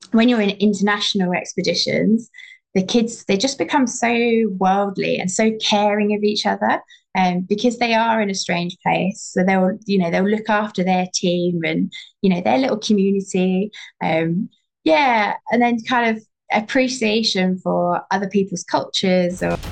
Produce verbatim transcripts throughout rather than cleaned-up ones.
when you're in international expeditions, the kids they just become so worldly and so caring of each other, um, because they are in a strange place. So they'll, you know, they'll look after their team and, you know, their little community. Um, yeah, and then kind of appreciation for other people's cultures. Or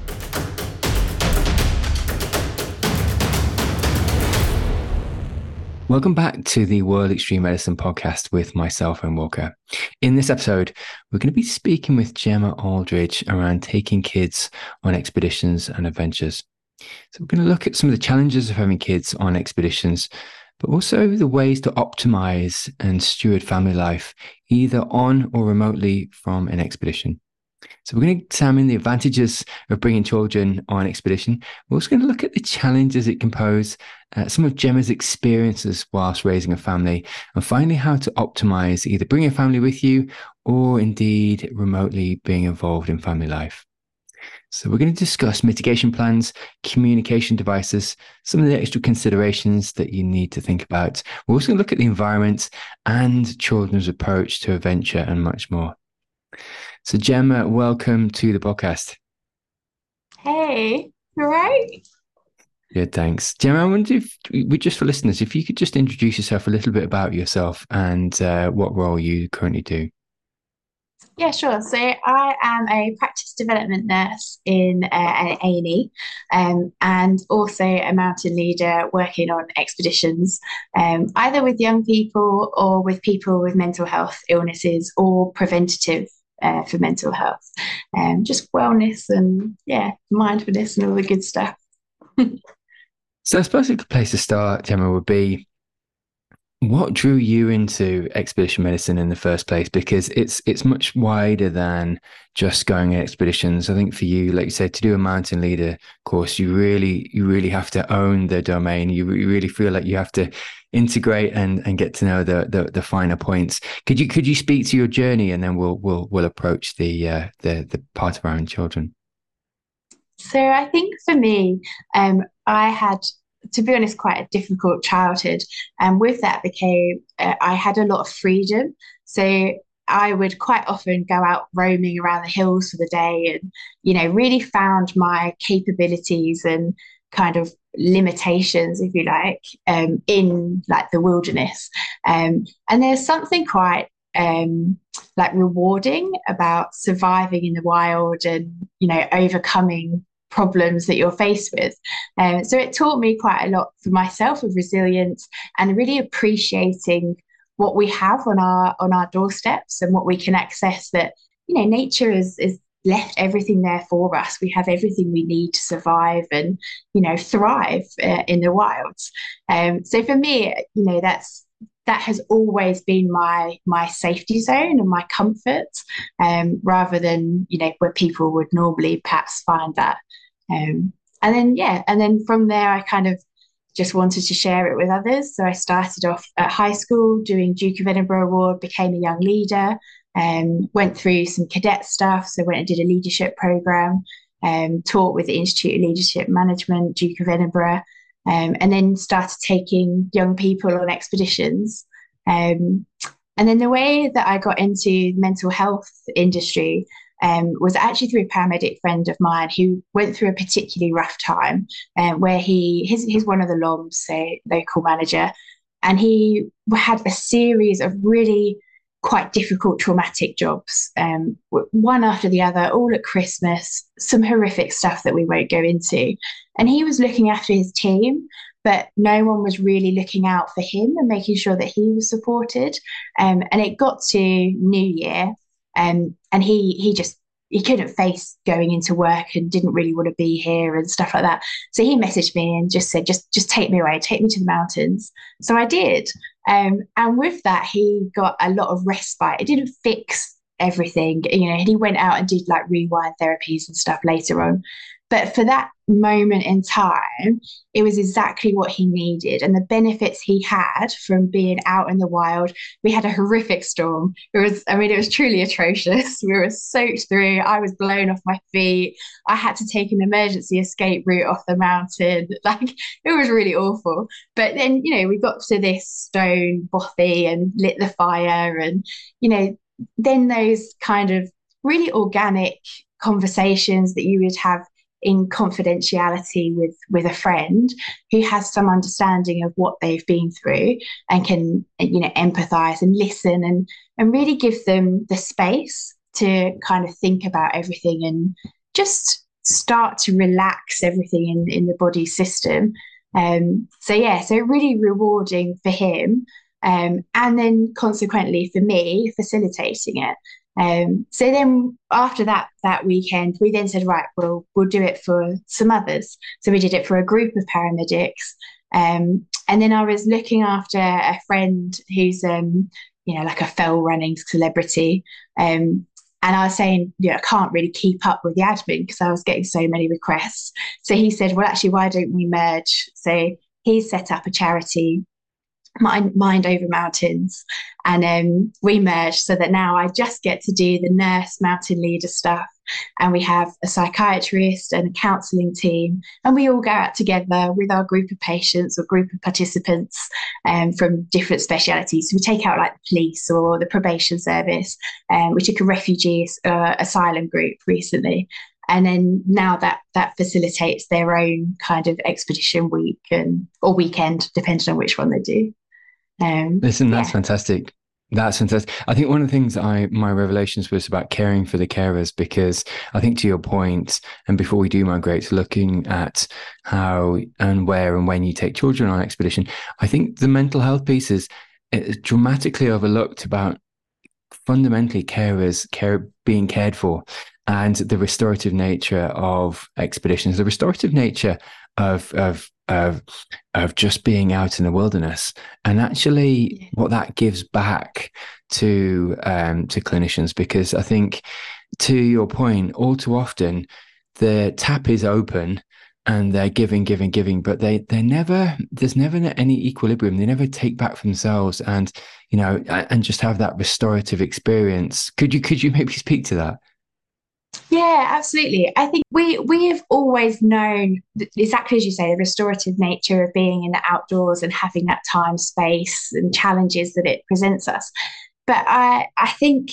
Welcome back to the World Extreme Medicine podcast with myself and Walker. In this episode, we're going to be speaking with Gemma Aldridge around taking kids on expeditions and adventures. So we're going to look at some of the challenges of having kids on expeditions, but also the ways to optimize and steward family life, either on or remotely from an expedition. So we're going to examine the advantages of bringing children on expedition. We're also going to look at the challenges it can pose, uh, some of Gemma's experiences whilst raising a family, and finally how to optimize either bringing a family with you or indeed remotely being involved in family life. So we're going to discuss mitigation plans, communication devices, some of the extra considerations that you need to think about. We're also going to look at the environment and children's approach to adventure and much more. So Gemma, welcome to the podcast. hey, all right. Good, thanks. Gemma, I wonder if we just for listeners, if you could just introduce yourself a little bit about yourself and uh, what role you currently do. Yeah, sure. So I am a practice development nurse in uh, an A and E, um, and also a mountain leader working on expeditions, um, either with young people or with people with mental health illnesses or preventative uh, for mental health, um, just wellness and yeah, mindfulness and all the good stuff. So I suppose a good place to start, Gemma, would be what drew you into expedition medicine in the first place? Because it's it's much wider than just going on expeditions. I think for you, like you said, to do a mountain leader course, you really you really have to own the domain. You, you really feel like you have to integrate and and get to know the, the the finer points. Could you could you speak to your journey, and then we'll we'll we'll approach the uh, the the part of our own children. So I think for me, um, I had, to be honest, quite a difficult childhood, and with that became uh, I had a lot of freedom. So I would quite often go out roaming around the hills for the day, and you know, really found my capabilities and kind of limitations, if you like, um, in like the wilderness. Um, and there's something quite um, like rewarding about surviving in the wild and you know overcoming problems that you're faced with. Um, so it taught me quite a lot for myself of resilience and really appreciating what we have on our on our doorsteps and what we can access. That you know nature is is left everything there for us. We have everything we need to survive and you know thrive uh, in the wilds. Um, so for me, you know that's that has always been my my safety zone and my comfort, um, rather than you know where people would normally perhaps find that. Um, and then yeah, and then from there I kind of just wanted to share it with others. So I started off at high school doing Duke of Edinburgh Award, became a young leader, um, went through some cadet stuff. So went and did a leadership program, um, taught with the Institute of Leadership Management, Duke of Edinburgh, um, and then started taking young people on expeditions. Um, and then the way that I got into the mental health industry um, was actually through a paramedic friend of mine who went through a particularly rough time, um, where he he's, he's one of the L O Ms, so local manager, and he had a series of really quite difficult traumatic jobs, um, one after the other, all at Christmas, some horrific stuff that we won't go into. And he was looking after his team, but no one was really looking out for him and making sure that he was supported. Um, and it got to New Year, um, and he he just he couldn't face going into work and didn't really want to be here and stuff like that. So he messaged me and just said, just just take me away, take me to the mountains. So I did. Um, and with that, he got a lot of respite. It didn't fix everything, you know, and he went out and did like rewind therapies and stuff later on. But for that moment in time, it was exactly what he needed. And the benefits he had from being out in the wild. We had a horrific storm. It was, I mean, it was truly atrocious. We were soaked through. I was blown off my feet. I had to take an emergency escape route off the mountain. Like, it was really awful. But then, you know, we got to this stone bothy and lit the fire. And, you know, then those kind of really organic conversations that you would have in confidentiality with with a friend who has some understanding of what they've been through and can, you know, empathize and listen and and really give them the space to kind of think about everything and just start to relax everything in in the body system. Um so yeah, so really rewarding for him, um and then consequently for me facilitating it. Um, so then after that that weekend, we then said, right, well, we'll do it for some others. So we did it for a group of paramedics. Um, and then I was looking after a friend who's, um, you know, like a fell running celebrity. Um, and I was saying, yeah, you know, I can't really keep up with the admin because I was getting so many requests. So he said, well, actually, why don't we merge? So he set up a charity, Mind, Mind Over Mountains, and um, we merged so that now I just get to do the nurse mountain leader stuff, and we have a psychiatrist and a counselling team, and we all go out together with our group of patients or group of participants, um, from different specialities. So we take out like the police or the probation service. Um, we took a refugee uh, asylum group recently, and then now that that facilitates their own kind of expedition week and or weekend, depending on which one they do. Um, Listen, that's yeah. fantastic. That's fantastic. I think one of the things I my revelations was about caring for the carers, because I think to your point, and before we do migrate, looking at how and where and when you take children on expedition, I think the mental health piece is, is dramatically overlooked about fundamentally carers care being cared for, and the restorative nature of expeditions, the restorative nature of of of of just being out in the wilderness, and actually what that gives back to um to clinicians. Because I think, to your point, all too often the tap is open and they're giving, giving, giving, but they they never there's never any equilibrium. They never take back for themselves, and you know, and just have that restorative experience. Could you could you maybe speak to that? Yeah, absolutely. I think we we have always known exactly as you say, the restorative nature of being in the outdoors and having that time, space, and challenges that it presents us. But I I think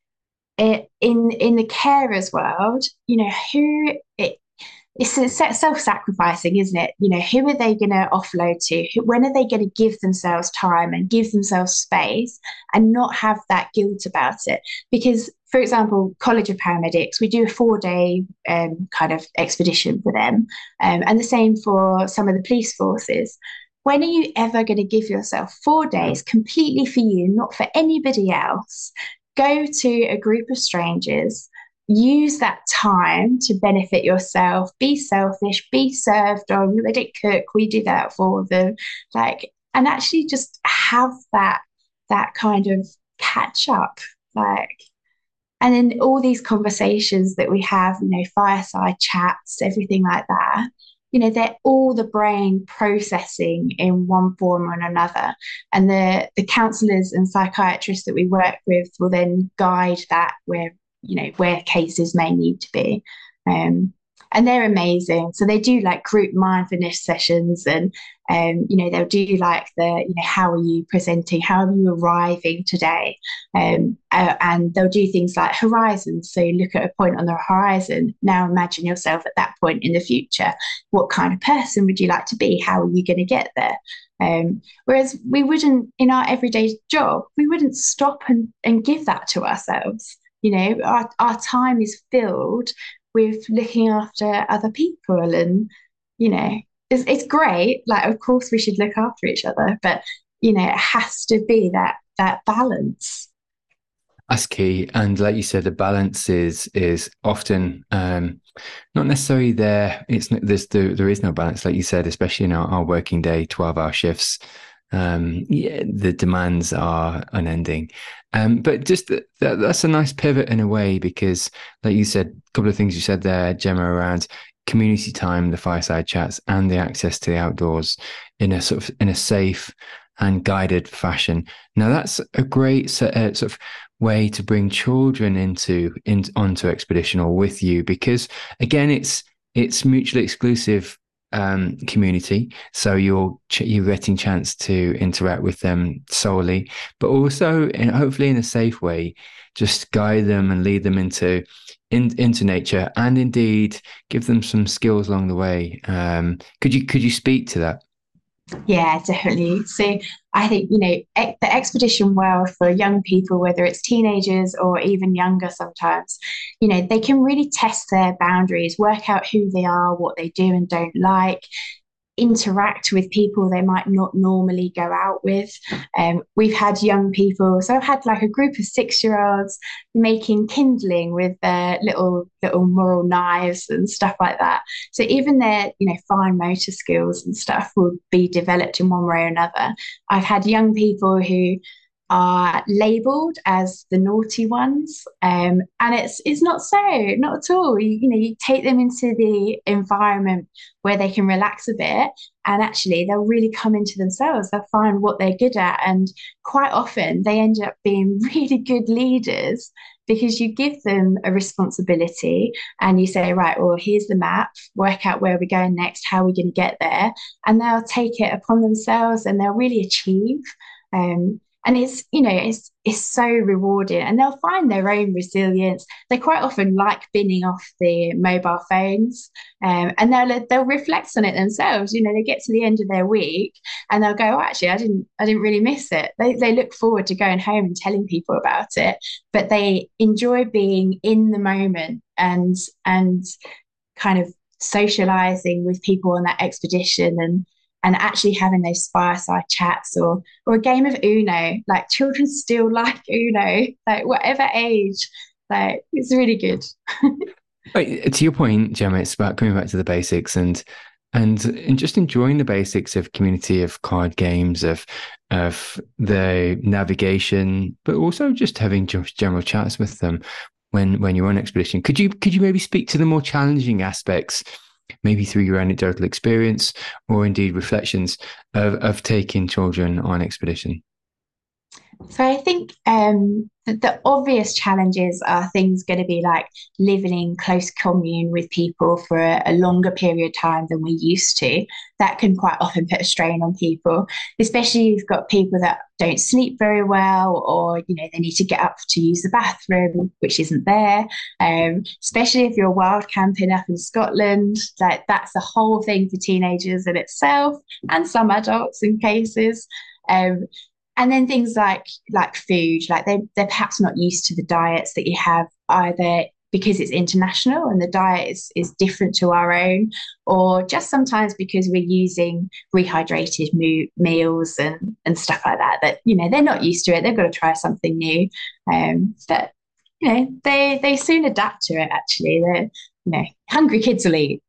it, in in the carers world, you know, who it, it's self-sacrificing, isn't it? You know, who are they going to offload to? When are they going to give themselves time and give themselves space and not have that guilt about it? Because, for example, College of Paramedics, we do a four-day um, kind of expedition for them, um, and the same for some of the police forces. When are you ever going to give yourself four days completely for you, not for anybody else? Go to a group of strangers, use that time to benefit yourself, be selfish, be served on. They don't cook, we do that for them. Like, and actually just have that that kind of catch up. Like, and then all these conversations that we have, you know, fireside chats, everything like that, you know, they're all the brain processing in one form or another. And the the counselors and psychiatrists that we work with will then guide that where, you know, where cases may need to be. Um, and they're amazing. So they do like group mindfulness sessions, and um, you know, they'll do like the, you know, how are you presenting? How are you arriving today? Um, uh, and they'll do things like horizons. So you look at a point on the horizon. Now imagine yourself at that point in the future. What kind of person would you like to be? How are you going to get there? Um, whereas we wouldn't, in our everyday job, we wouldn't stop and, and give that to ourselves. You know, our, our time is filled with looking after other people, and, you know, it's, it's great. Like, of course we should look after each other, but, you know, it has to be that that balance. That's key. And like you said, the balance is is often um, not necessarily there. It's there's there, there is no balance, like you said, especially in our, our working day, twelve hour shifts. Um, yeah, the demands are unending. Um, but just that, that, that's a nice pivot in a way, because like you said, a couple of things you said there, Gemma, around community time, the fireside chats, and the access to the outdoors in a sort of in a safe and guided fashion. Now that's a great set, uh, sort of way to bring children into in, onto expedition or with you, because again, it's it's mutually exclusive um, community. So you're you're getting chance to interact with them solely, but also, and hopefully in a safe way, just guide them and lead them into in, into nature, and indeed give them some skills along the way. Um, could you could you speak to that? Yeah, definitely. So I think, you know, e- the expedition world for young people, whether it's teenagers or even younger sometimes, you know, they can really test their boundaries, work out who they are, what they do and don't like, interact with people they might not normally go out with. Um, we've had young people, so I've had like a group of six-year-olds making kindling with their little little moral knives and stuff like that. So even their, you know, fine motor skills and stuff will be developed in one way or another. I've had young people who are labeled as the naughty ones, um, and it's it's not so, not at all. You, you know, you take them into the environment where they can relax a bit, and actually they'll really come into themselves. They'll find what they're good at, and quite often they end up being really good leaders because you give them a responsibility and you say, right, well, here's the map, work out where we're going next, how we're going to get there, and they'll take it upon themselves and they'll really achieve. Um, and it's, you know, it's it's so rewarding, and they'll find their own resilience. They quite often like binning off the mobile phones, um, and they'll they'll reflect on it themselves. You know, they get to the end of their week and they'll go, oh, actually, I didn't I didn't really miss it. They they look forward to going home and telling people about it, but they enjoy being in the moment and and kind of socializing with people on that expedition, and and actually having those fireside chats, or or a game of Uno. Like children still like Uno, like whatever age. Like it's really good. Right, to your point, Gemma, it's about coming back to the basics and and and just enjoying the basics of community, of card games, of of the navigation, but also just having just general chats with them when when you're on expedition. Could you could you maybe speak to the more challenging aspects, maybe through your anecdotal experience or indeed reflections of of taking children on expedition? So I think um, the, the obvious challenges are things going to be like living in close commune with people for a, a longer period of time than we used to. That can quite often put a strain on people, especially if you've got people that don't sleep very well, or you know they need to get up to use the bathroom, which isn't there. Um, especially if you're wild camping up in Scotland, like that's a whole thing for teenagers in itself, and some adults in cases. Um, and then things like like food, like they they're perhaps not used to the diets that you have, either because it's international and the diet is, is different to our own, or just sometimes because we're using rehydrated mo- meals and and stuff like that, that you know they're not used to it. They've got to try something new. Um, but you know they they soon adapt to it. Actually, they're, you know, hungry kids will eat.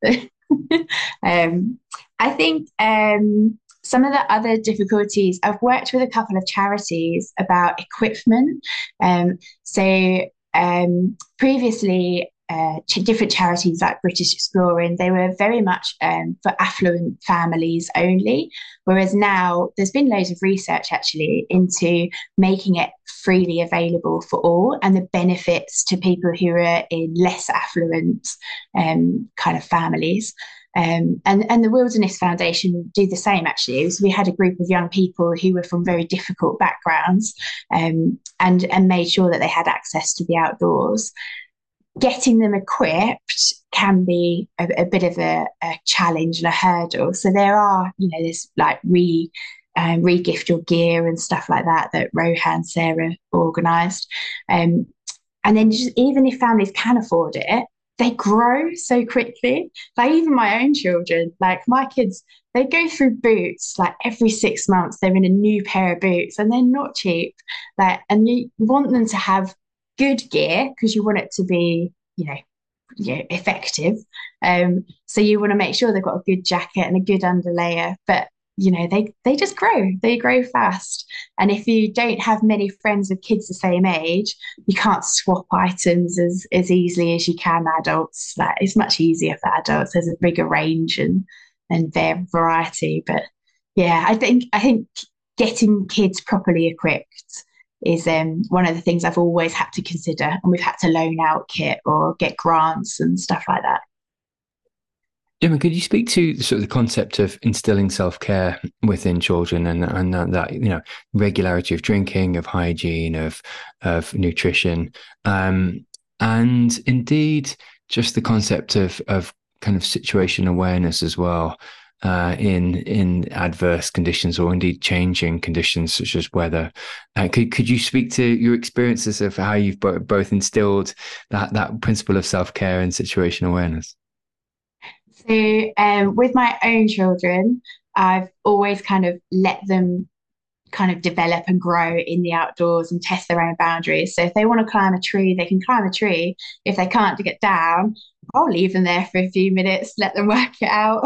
um, I think um, some of the other difficulties, I've worked with a couple of charities about equipment. Um, so um, previously, uh, ch- different charities like British Exploring, they were very much um, for affluent families only. Whereas now there's been loads of research actually into making it freely available for all, and the benefits to people who are in less affluent um, kind of families. Um, and, and the Wilderness Foundation do the same, actually. So we had a group of young people who were from very difficult backgrounds, um, and, and made sure that they had access to the outdoors. Getting them equipped can be a, a bit of a, a challenge and a hurdle. So there are, you know, this like re um, re-gift your gear and stuff like that that Rohan Sarah organised. Um, and then just, even if families can afford it, they grow so quickly. Like even my own children, like my kids, they go through boots like every six months. They're in a new pair of boots, and they're not cheap. Like, and you want them to have good gear because you want it to be, you know, you know, effective. Um, so you want to make sure they've got a good jacket and a good underlayer. But you know, they they just grow. They grow fast. And if you don't have many friends with kids the same age, you can't swap items as as easily as you can adults. Like it's much easier for adults. There's a bigger range and and their variety. But yeah, I think I think getting kids properly equipped is um, one of the things I've always had to consider, and we've had to loan out kit or get grants and stuff like that. Gemma, could you speak to sort of the concept of instilling self-care within children and and that, that you know regularity of drinking, of hygiene, of of nutrition, um, and indeed just the concept of of kind of situation awareness as well uh, in in adverse conditions or indeed changing conditions such as weather. Uh, could could you speak to your experiences of how you've bo- both instilled that that principle of self-care and situation awareness? So, um, with my own children, I've always kind of let them kind of develop and grow in the outdoors and test their own boundaries. So, if they want to climb a tree, they can climb a tree. If they can't to get down, I'll leave them there for a few minutes, let them work it out.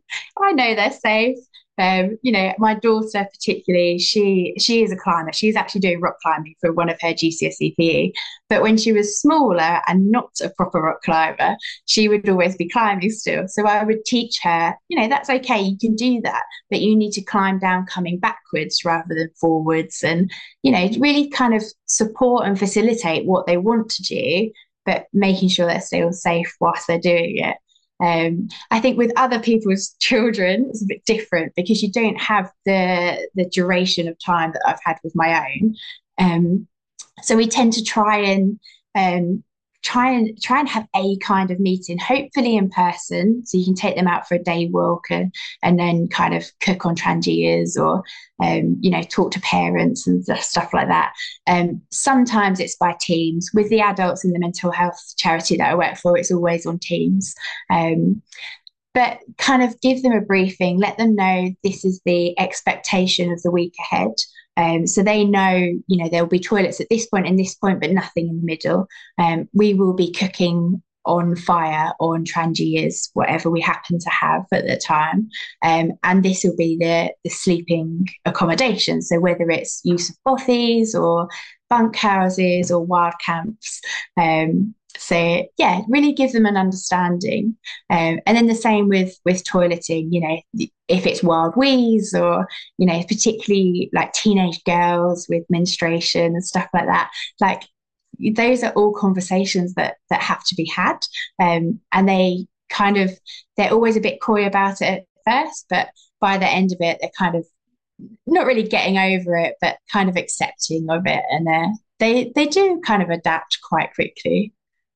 I know they're safe. Um, you know, my daughter particularly, she she is a climber. She's actually doing rock climbing for one of her G C S E P E. But when she was smaller and not a proper rock climber, she would always be climbing still. So I would teach her, you know, that's okay, you can do that, but you need to climb down coming backwards rather than forwards, and you know, really kind of support and facilitate what they want to do, but making sure they're still safe whilst they're doing it. Um, I think with other people's children, it's a bit different because you don't have the the duration of time that I've had with my own. Um, so we tend to try and um, try and try and have a kind of meeting, hopefully in person, so you can take them out for a day walk and and then kind of cook on Trangias or um, you know, talk to parents and stuff like that. Um, sometimes it's by teams. With the adults in the mental health charity that I work for, it's always on teams. Um, but kind of give them a briefing, let them know this is the expectation of the week ahead. Um, so they know, you know, there will be toilets at this point and this point, but nothing in the middle. Um, we will be cooking on fire or on Trangias, whatever we happen to have at the time. Um, and this will be the, the sleeping accommodation. So whether it's use of bothies or bunk houses or wild camps. Um, so yeah, really give them an understanding. Um, and then the same with with toileting, you know, if it's wild wheeze or, you know, particularly like teenage girls with menstruation and stuff like that, like those are all conversations that that have to be had. Um, and they kind of, they're always a bit coy about it at first, but by the end of it, they're kind of not really getting over it, but kind of accepting of it. And uh, they they do kind of adapt quite quickly.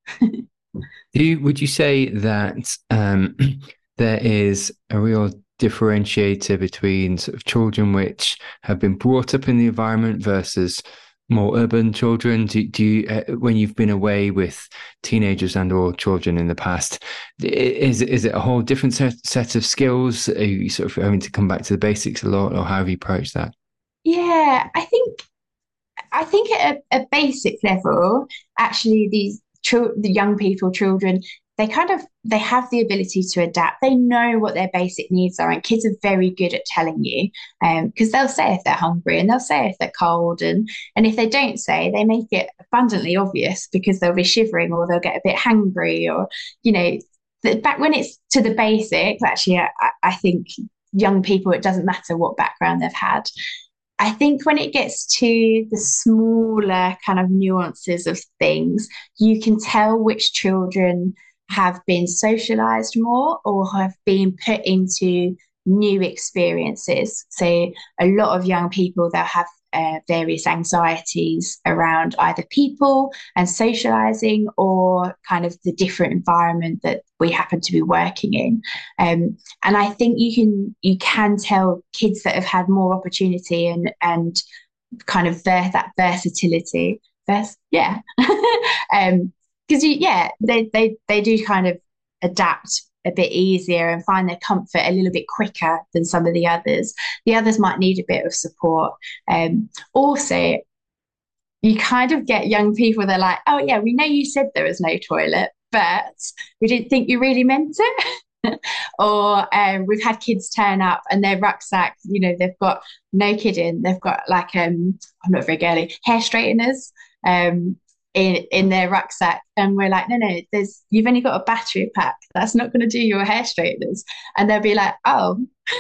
Do you, would you say that um, there is a real differentiator between sort of children which have been brought up in the environment versus more urban children? Do, do you, uh, when you've been away with teenagers and or children in the past, is is it a whole different set, set of skills? Are you sort of having to come back to the basics a lot, or how have you approached that? Yeah, I think I think at a, a basic level, actually, these chil- the young people, children, they kind of they have the ability to adapt. They know what their basic needs are, and kids are very good at telling you, um, because they'll say if they're hungry and they'll say if they're cold, and and if they don't say, they make it abundantly obvious because they'll be shivering or they'll get a bit hangry or you know. Back when it's to the basics, actually, I, I think young people, it doesn't matter what background they've had. I think when it gets to the smaller kind of nuances of things, you can tell which children have been socialized more or have been put into new experiences. So, a lot of young people, they'll have uh, various anxieties around either people and socializing or kind of the different environment that we happen to be working in. Um, and I think you can you can tell kids that have had more opportunity and and kind of ver- that versatility. Vers- yeah, um, because you yeah they they they do kind of adapt a bit easier and find their comfort a little bit quicker than some of the others. The others might need a bit of support. Um, also, you kind of get young people, they're like, oh yeah, we know you said there was no toilet, but we didn't think you really meant it. Or um, we've had kids turn up and their rucksack, you know, they've got, no kidding, they've got like, um, I'm not very girly, hair straighteners um, in, in their rucksack. And we're like, no, no, there's, you've only got a battery pack. That's not going to do your hair straighteners. And they'll be like, oh.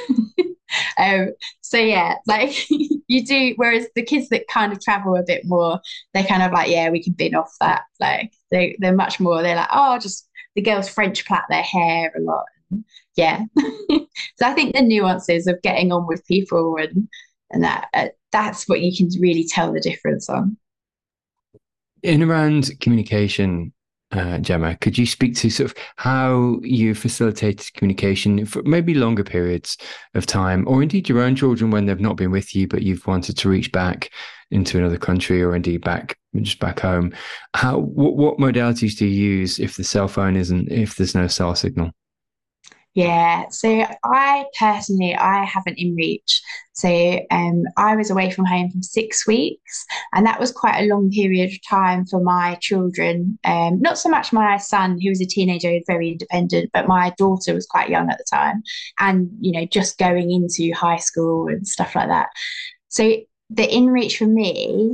um, so yeah, like you do, whereas the kids that kind of travel a bit more, they're kind of like, yeah, we can bin off that. Like they, they're much more, they're like, oh, just the girls French plait their hair a lot Yeah. So I think the nuances of getting on with people and and that uh, that's what you can really tell the difference on. In around communication, uh, Gemma, could you speak to sort of how you facilitated communication for maybe longer periods of time, or indeed your own children when they've not been with you, but you've wanted to reach back into another country or indeed back just back home? How what, what modalities do you use if the cell phone isn't if there's no cell signal? Yeah, so I personally I have an inReach. So um I was away from home for six weeks, and that was quite a long period of time for my children. Um not so much my son, who was a teenager, very independent, but my daughter was quite young at the time, and you know, just going into high school and stuff like that. So the inReach for me,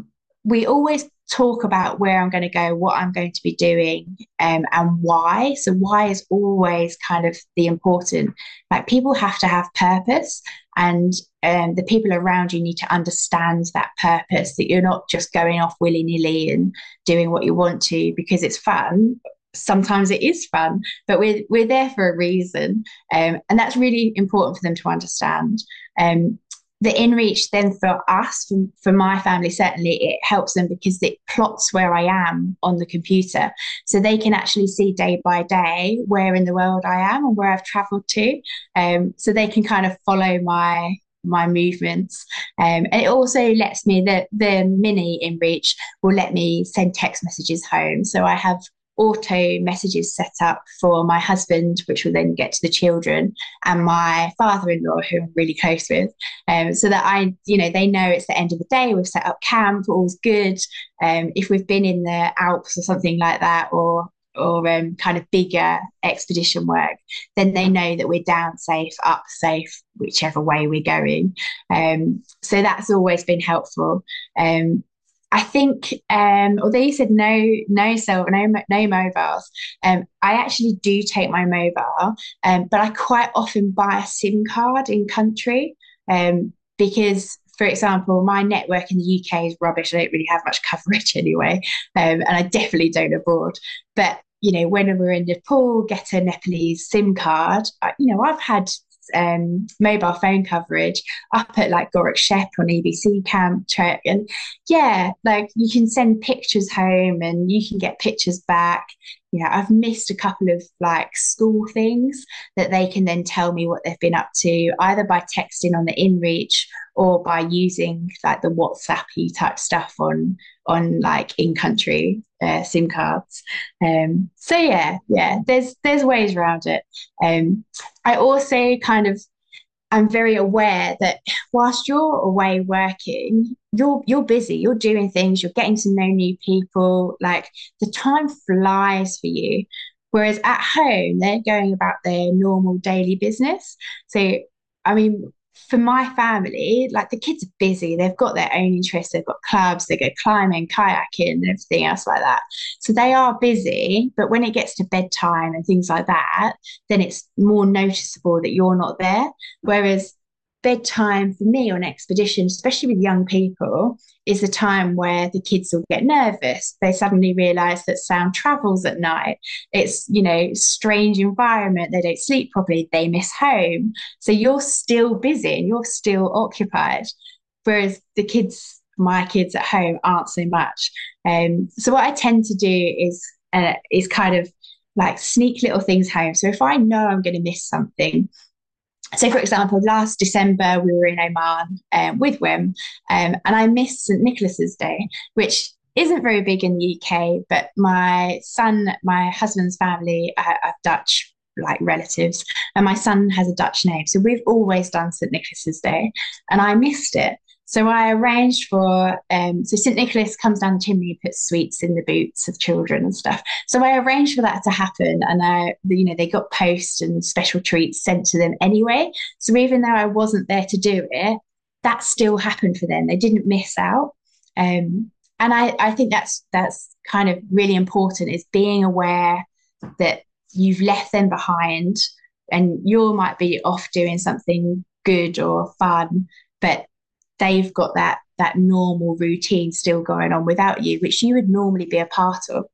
we always talk about where I'm going to go, what I'm going to be doing, um, and why. So why is always kind of the important. Like people have to have purpose, and um, the people around you need to understand that purpose. That you're not just going off willy nilly and doing what you want to because it's fun. Sometimes it is fun, but we're we're there for a reason, um, and that's really important for them to understand. Um, the inReach then for us, for, for my family, certainly it helps them because it plots where I am on the computer. So they can actually see day by day where in the world I am and where I've traveled to. Um, so they can kind of follow my my movements. Um, and it also lets me, the, the mini inReach will let me send text messages home. So I have auto messages set up for my husband, which will then get to the children, and my father-in-law, who I'm really close with, um, so that I, you know, they know it's the end of the day. We've set up camp, all's good. Um, if we've been in the Alps or something like that, or or um, kind of bigger expedition work, then they know that we're down safe, up safe, whichever way we're going. Um, so that's always been helpful. Um, I think, um, although you said no, no cell, no, no mobiles, um, I actually do take my mobile, um, but I quite often buy a SIM card in country, um, because, for example, my network in the U K is rubbish. I don't really have much coverage anyway, um, and I definitely don't abroad. But you know, when we're in Nepal, get a Nepalese SIM card. I, you know, I've had um, mobile phone coverage up at like Gorak Shep on E B C camp trip. And yeah, like you can send pictures home and you can get pictures back. You know, I've missed a couple of like school things that they can then tell me what they've been up to, either by texting on the inReach or by using like the WhatsApp type stuff on on like in-country uh, SIM cards. Um, so yeah, yeah, there's there's ways around it. Um, I also kind of I'm very aware that whilst you're away working, you're you're busy, you're doing things, you're getting to know new people, like the time flies for you. Whereas at home, they're going about their normal daily business. So, I mean, for my family, like the kids are busy, they've got their own interests, they've got clubs, they go climbing, kayaking, and everything else like that. So they are busy, but when it gets to bedtime and things like that, then it's more noticeable that you're not there. Whereas bedtime for me on expedition, especially with young people, is the time where the kids will get nervous. They suddenly realize that sound travels at night. It's, you know, strange environment. They don't sleep properly. They miss home. So you're still busy and you're still occupied. Whereas the kids, my kids at home, aren't so much. Um, so what I tend to do is uh, is kind of like sneak little things home. So if I know I'm going to miss something, so, for example, last December we were in Oman um, with Wim, um, and I missed Saint Nicholas's Day, which isn't very big in the U K. But my son, my husband's family are, are Dutch, like relatives, and my son has a Dutch name, so we've always done Saint Nicholas's Day, and I missed it. So I arranged for, um, so Saint Nicholas comes down the chimney and puts sweets in the boots of children and stuff. So I arranged for that to happen, and I, you know, they got post and special treats sent to them anyway. So even though I wasn't there to do it, that still happened for them. They didn't miss out. Um, and I, I think that's that's kind of really important, is being aware that you've left them behind, and you might be off doing something good or fun, but they've got that that normal routine still going on without you, which you would normally be a part of.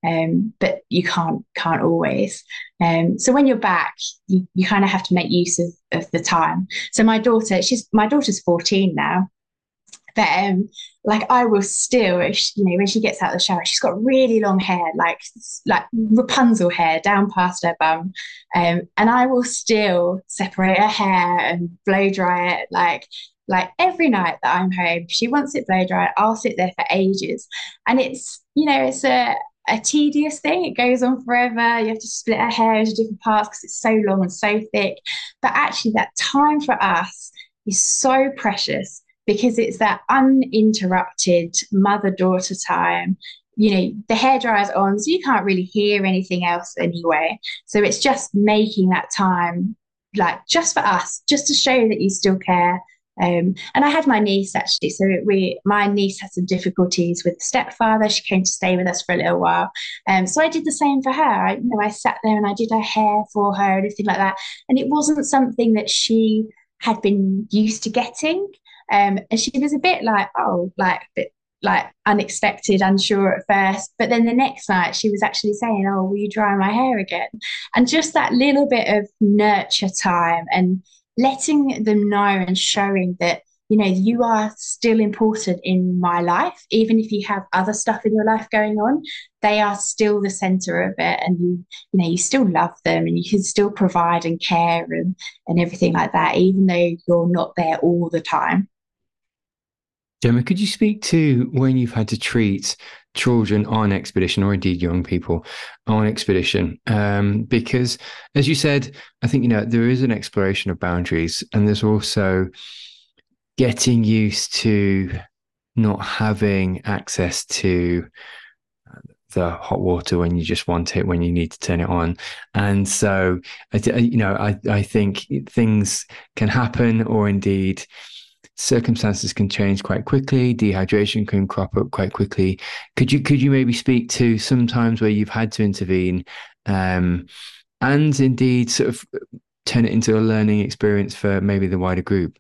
um, but you can't can't always. Um, so when you're back, you, you kind of have to make use of, of the time. So my daughter, she's my daughter's fourteen now, but um, like I will still, if she, you know, when she gets out of the shower, she's got really long hair, like like Rapunzel hair down past her bum, um, and I will still separate her hair and blow dry it, like like every night that I'm home. If she wants it blow dried, I'll sit there for ages, and it's you know it's a a tedious thing. It goes on forever. You have to split her hair into different parts because it's so long and so thick. But actually, that time for us is so precious because it's that uninterrupted mother-daughter time. You know, the hairdryer's on, so you can't really hear anything else anyway. So it's just making that time, like just for us, just to show that you still care. Um, and I had my niece actually. So we, my niece had some difficulties with the stepfather. She came to stay with us for a little while. Um, so I did the same for her. I, you know, I sat there and I did her hair for her and everything like that. And it wasn't something that she had been used to getting. Um, and she was a bit like, oh, like, bit like unexpected, unsure at first. But then the next night she was actually saying, oh, will you dry my hair again? And just that little bit of nurture time and letting them know and showing that, you know, you are still important in my life, even if you have other stuff in your life going on, they are still the center of it. And you, you know, you still love them and you can still provide and care and, and everything like that, even though you're not there all the time. Gemma, could you speak to when you've had to treat children on expedition, or indeed young people on expedition? Um, because, as you said, I think, you know, there is an exploration of boundaries, and there's also getting used to not having access to the hot water when you just want it, when you need to turn it on. And so, you know, I, I think things can happen, or indeed circumstances can change quite quickly. Dehydration can crop up quite quickly. Could you could you maybe speak to some times where you've had to intervene, um, and indeed sort of turn it into a learning experience for maybe the wider group?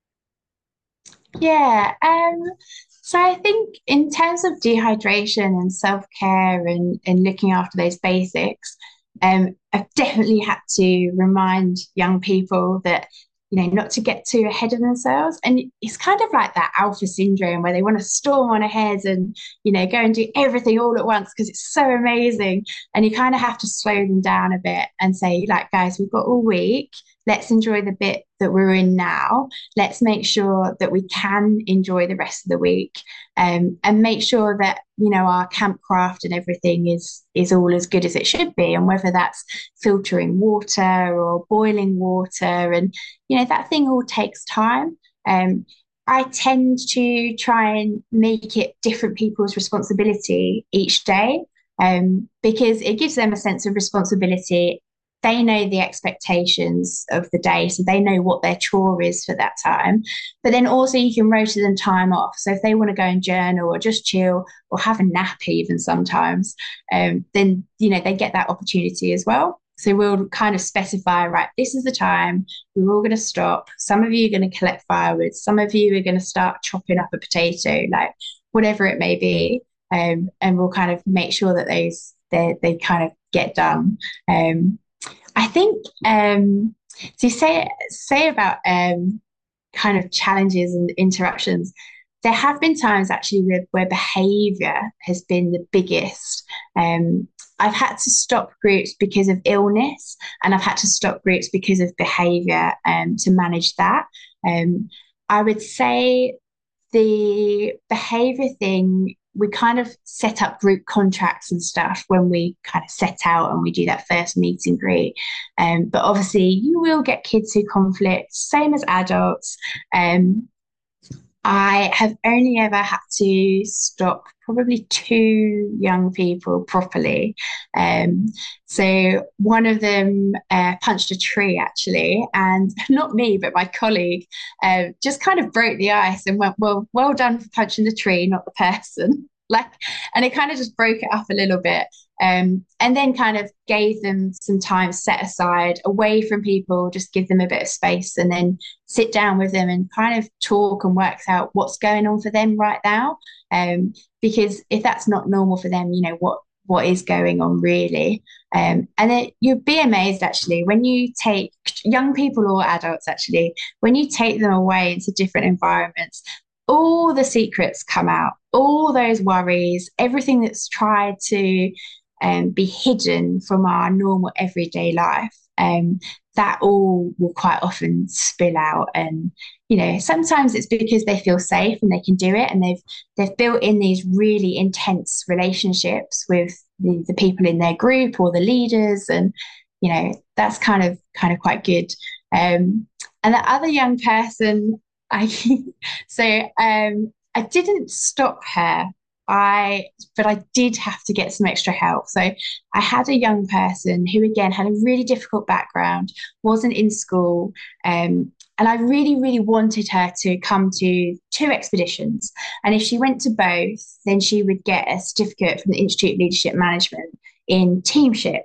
Yeah. Um, so I think in terms of dehydration and self-care and, and looking after those basics, um, I've definitely had to remind young people that, you know, not to get too ahead of themselves. And it's kind of like that alpha syndrome where they want to storm on ahead and, you know, go and do everything all at once because it's so amazing. And you kind of have to slow them down a bit and say, like, guys, we've got all week. Let's enjoy the bit that we're in now. Let's make sure that we can enjoy the rest of the week, um, and make sure that, you know, our campcraft and everything is is all as good as it should be. And whether that's filtering water or boiling water, and you know that thing all takes time. Um, I tend to try and make it different people's responsibility each day, um, because it gives them a sense of responsibility. They know the expectations of the day, so they know what their chore is for that time. But then also you can rota them time off. So if they want to go and journal or just chill or have a nap even sometimes, um, then you know they get that opportunity as well. So we'll kind of specify, right, this is the time, we're all going to stop. Some of you are going to collect firewood. Some of you are going to start chopping up a potato, like whatever it may be. Um, and we'll kind of make sure that those, they, they kind of get done. Um, I think um, to say say about um, kind of challenges and interruptions, there have been times actually where, where behaviour has been the biggest. Um, I've had to stop groups because of illness, and I've had to stop groups because of behaviour, um, to manage that. Um, I would say the behaviour thing, we kind of set up group contracts and stuff when we kind of set out and we do that first meet and greet. Um, but obviously, you will get kids who conflict, same as adults. Um, I have only ever had to stop probably two young people properly. Um, so one of them uh, punched a tree actually, and not me, but my colleague uh, just kind of broke the ice and went, well, well done for punching the tree, not the person. Like, and it kind of just broke it up a little bit. Um, and then kind of gave them some time set aside away from people, just give them a bit of space and then sit down with them and kind of talk and work out what's going on for them right now. Um, because if that's not normal for them, you know, what what is going on really. Um, and it, you'd be amazed actually when you take young people or adults actually, when you take them away into different environments, all the secrets come out, all those worries, everything that's tried to um, be hidden from our normal everyday life. Um, that all will quite often spill out, and you know sometimes it's because they feel safe and they can do it, and they've they've built in these really intense relationships with the, the people in their group or the leaders, and you know that's kind of kind of quite good. Um, and the other young person, I so um, I didn't stop her. I but I did have to get some extra help. So I had a young person who again had a really difficult background, wasn't in school, um, and I really, really wanted her to come to two expeditions. And if she went to both, then she would get a certificate from the Institute of Leadership Management in teamship.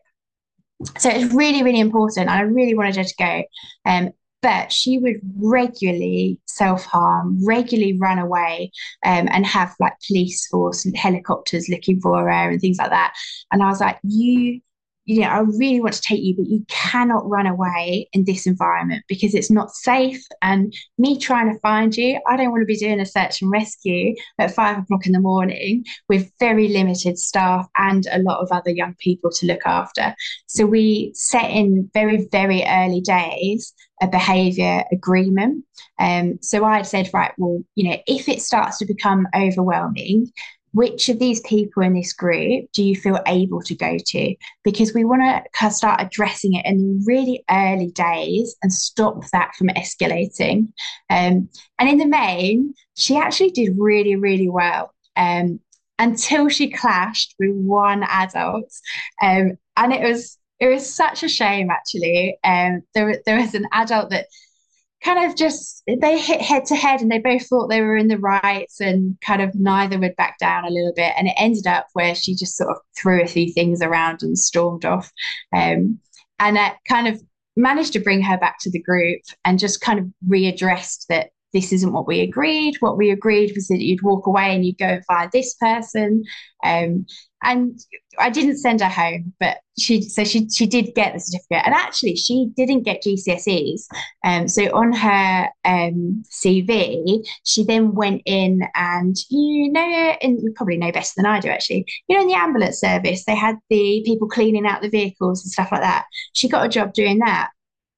So it's really, really important. And I really wanted her to go. Um, but she would regularly self-harm, regularly run away, um, and have like police force and helicopters looking for her and things like that. And I was like, you you know, I really want to take you, but you cannot run away in this environment because it's not safe. And me trying to find you, I don't want to be doing a search and rescue at five o'clock in the morning with very limited staff and a lot of other young people to look after. So we set in very, very early days a behaviour agreement. Um, so I said, right, well, you know, if it starts to become overwhelming, which of these people in this group do you feel able to go to? Because we want to start addressing it in really early days and stop that from escalating. Um, and in the main, she actually did really, really well um, until she clashed with one adult. Um, and it was it was such a shame, actually. Um, there, there was an adult that kind of just they hit head to head and they both thought they were in the rights, and kind of neither would back down a little bit, and it ended up where she just sort of threw a few things around and stormed off, um, and that kind of managed to bring her back to the group and just kind of readdressed that this isn't what we agreed. What we agreed was that you'd walk away and you'd go and find this person. Um, and I didn't send her home, but she so she she did get the certificate. And actually, she didn't get G C S Es. Um, so on her um, C V, she then went in and you know, and you probably know better than I do actually. You know, in the ambulance service, they had the people cleaning out the vehicles and stuff like that. She got a job doing that.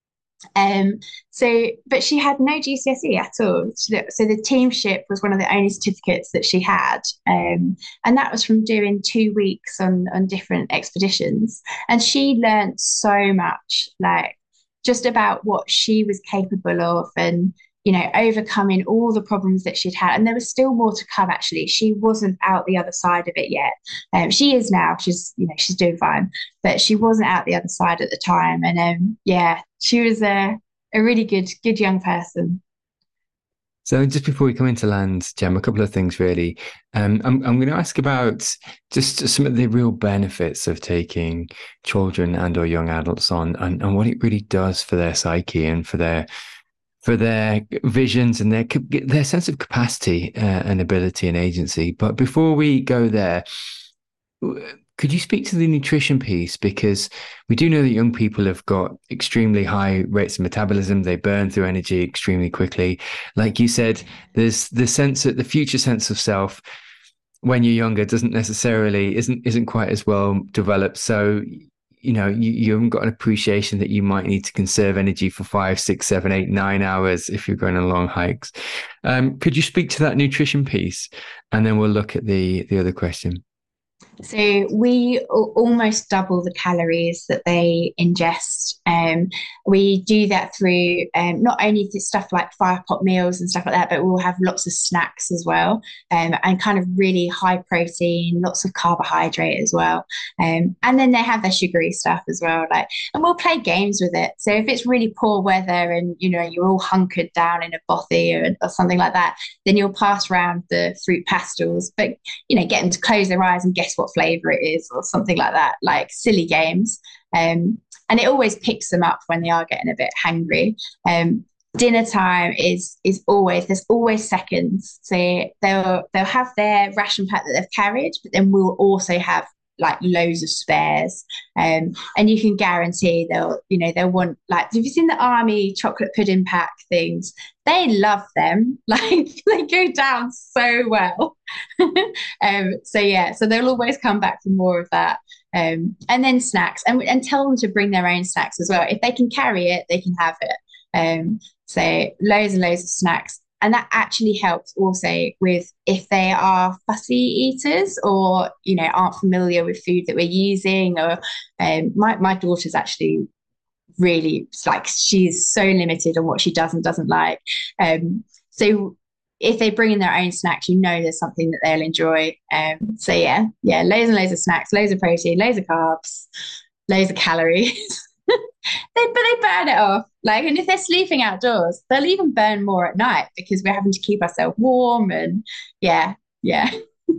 Um, so, but she had no G C S E at all. So, so the teamship was one of the only certificates that she had, um, and that was from doing two weeks on on different expeditions. And she learned so much, like just about what she was capable of, and you know, overcoming all the problems that she'd had. And there was still more to come. Actually, she wasn't out the other side of it yet. Um, she is now. She's you know she's doing fine, but she wasn't out the other side at the time. And um, yeah, she was a a really good good young person. So just before we come into land, Gem, a couple of things really. Um, I'm I'm going to ask about just some of the real benefits of taking children and or young adults on, and, and what it really does for their psyche and for their for their visions and their their sense of capacity uh, and ability and agency. But before we go there, could you speak to the nutrition piece? Because we do know that young people have got extremely high rates of metabolism. They burn through energy extremely quickly. Like you said, there's the sense that the future sense of self when you're younger doesn't necessarily isn't isn't quite as well developed. So you know, you, you haven't got an appreciation that you might need to conserve energy for five, six, seven, eight, nine hours if you're going on long hikes. Um, could you speak to that nutrition piece? And then we'll look at the the other question. So we almost double the calories that they ingest. Um, we do that through um, not only the stuff like fire pot meals and stuff like that, but we'll have lots of snacks as well, um, and kind of really high protein, lots of carbohydrate as well. Um, and then they have their sugary stuff as well. Like, and we'll play games with it. So if it's really poor weather and you know you're all hunkered down in a bothy or, or something like that, then you'll pass around the fruit pastels, but you know get them to close their eyes and guess what flavor it is or something like that, like silly games. Um, and it always picks them up when they are getting a bit hangry. Um, dinner time is is always there's always seconds. So they'll they'll have their ration pack that they've carried, but then we'll also have like loads of spares. Um, and you can guarantee they'll, you know, they'll want, like, have you seen the army chocolate pudding pack things? They love them. Like, they go down so well. um, so yeah, so they'll always come back for more of that. Um, and then snacks, and, and tell them to bring their own snacks as well. If they can carry it, they can have it. Um, so loads and loads of snacks. And that actually helps also with if they are fussy eaters or, you know, aren't familiar with food that we're using. Or um, my, my daughter's actually really, like, she's so limited on what she does and doesn't like. Um, so if they bring in their own snacks, you know there's something that they'll enjoy. Um, so yeah, yeah, loads and loads of snacks, loads of protein, loads of carbs, loads of calories. They, but they burn it off. Like, and if they're sleeping outdoors, they'll even burn more at night because we're having to keep ourselves warm. And yeah, yeah.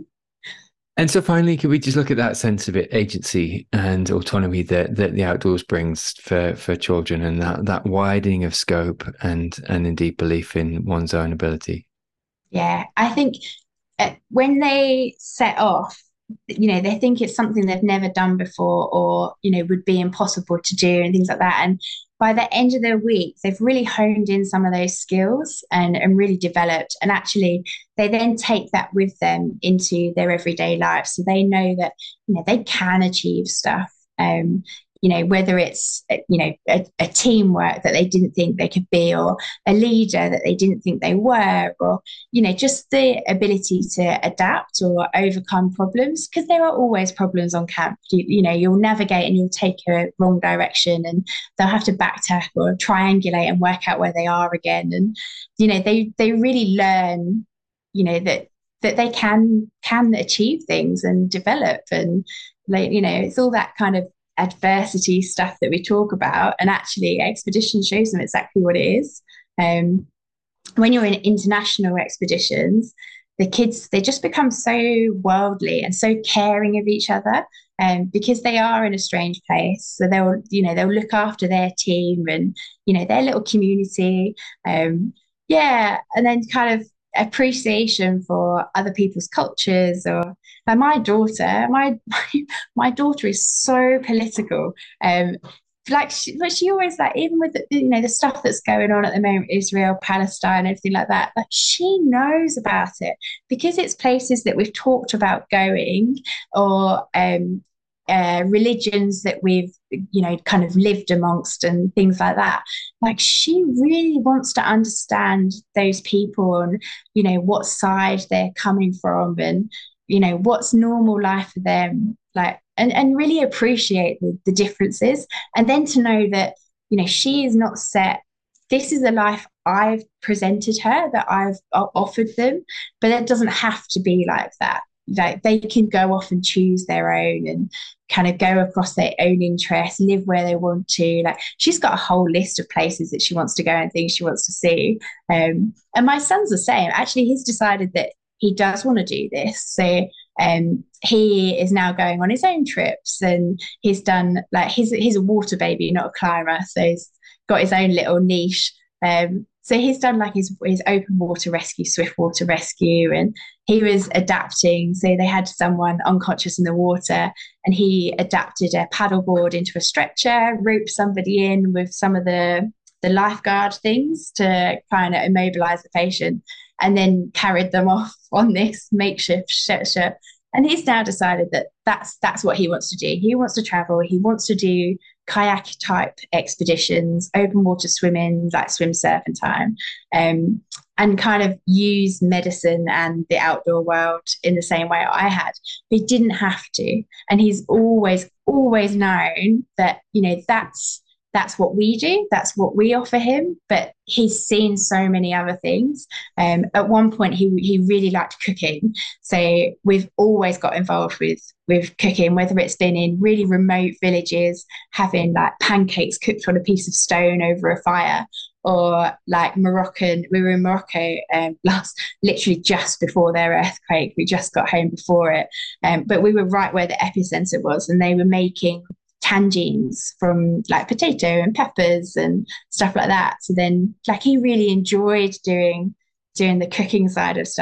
And so finally, could we just look at that sense of it, agency and autonomy that, that the outdoors brings for, for children, and that, that widening of scope and, and indeed belief in one's own ability? Yeah, I think uh, when they set off, you know, they think it's something they've never done before, or, you know, would be impossible to do and things like that. And by the end of their week, they've really honed in some of those skills and, and really developed. And actually, they then take that with them into their everyday life. So they know that, you know, they can achieve stuff. Um, you know, whether it's, you know, a, a teamwork that they didn't think they could be, or a leader that they didn't think they were, or, you know, just the ability to adapt or overcome problems, because there are always problems on camp. You, you know, you'll navigate and you'll take a wrong direction, and they'll have to backtrack or triangulate and work out where they are again. And, you know, they they really learn, you know, that that they can can achieve things and develop. And, like, you know, it's all that kind of adversity stuff that we talk about, and actually expedition shows them exactly what it is. Um, when you're in international expeditions, the kids, they just become so worldly and so caring of each other, um, because they are in a strange place. So they'll, you know, they'll look after their team and, you know, their little community. Um, yeah, and then kind of appreciation for other people's cultures. Or like my daughter, my my, my daughter is so political. Um, like she, but she always, like, even with the, you know, the stuff that's going on at the moment, Israel, Palestine, everything like that, like, she knows about it because it's places that we've talked about going, or um, uh, religions that we've, you know, kind of lived amongst and things like that. Like, she really wants to understand those people and, you know, what side they're coming from, and, you know, what's normal life for them. Like, and, and really appreciate the, the differences. And then to know that, you know, she is not set. This is a life I've presented her, that I've offered them, but it doesn't have to be like that. Like, they can go off and choose their own and kind of go across their own interests, live where they want to. Like, she's got a whole list of places that she wants to go and things she wants to see. Um, and my son's the same. Actually, he's decided that he does want to do this. So um, he is now going on his own trips, and he's done, like, he's, he's a water baby, not a climber. So he's got his own little niche. Um, so he's done like his, his open water rescue, swift water rescue, and he was adapting. So they had someone unconscious in the water, and he adapted a paddleboard into a stretcher, roped somebody in with some of the, the lifeguard things to kind of immobilize the patient, and then carried them off on this makeshift stretcher. And he's now decided that that's that's what he wants to do. He wants to travel. He wants to do kayak type expeditions, open water swimming, like swim, surf and time, um, and kind of use medicine and the outdoor world in the same way I had. He didn't have to. And he's always, always known that, you know, that's that's what we do, that's what we offer him. But he's seen so many other things. Um, at one point, he he really liked cooking, so we've always got involved with with cooking, whether it's been in really remote villages, having like pancakes cooked on a piece of stone over a fire, or like Moroccan. We were in Morocco um, last, literally just before their earthquake. We just got home before it, um, but we were right where the epicenter was, and they were making tangines from like potato and peppers and stuff like that. So then, like, he really enjoyed doing doing the cooking side of stuff.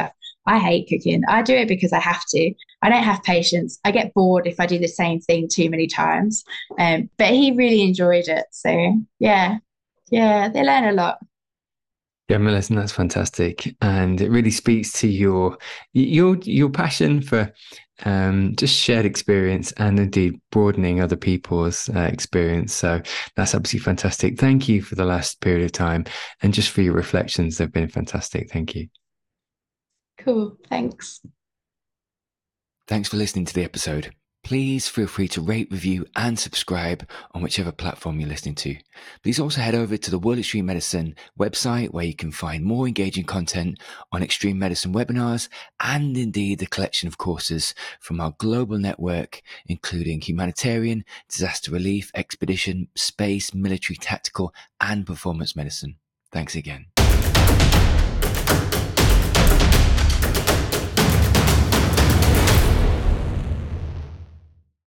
I hate cooking. I do it because I have to. I don't have patience. I get bored if I do the same thing too many times. Um, but he really enjoyed it. So yeah, yeah, they learn a lot. Yeah, Melissa, that's fantastic, and it really speaks to your your your passion for um, just shared experience and indeed broadening other people's uh, experience. So that's absolutely fantastic. Thank you for the last period of time, and just for your reflections. They've been fantastic. Thank you. Cool. Thanks. Thanks for listening to the episode. Please feel free to rate, review, and subscribe on whichever platform you're listening to. Please also head over to the World Extreme Medicine website, where you can find more engaging content on extreme medicine webinars and indeed the collection of courses from our global network, including humanitarian, disaster relief, expedition, space, military, tactical, and performance medicine. Thanks again.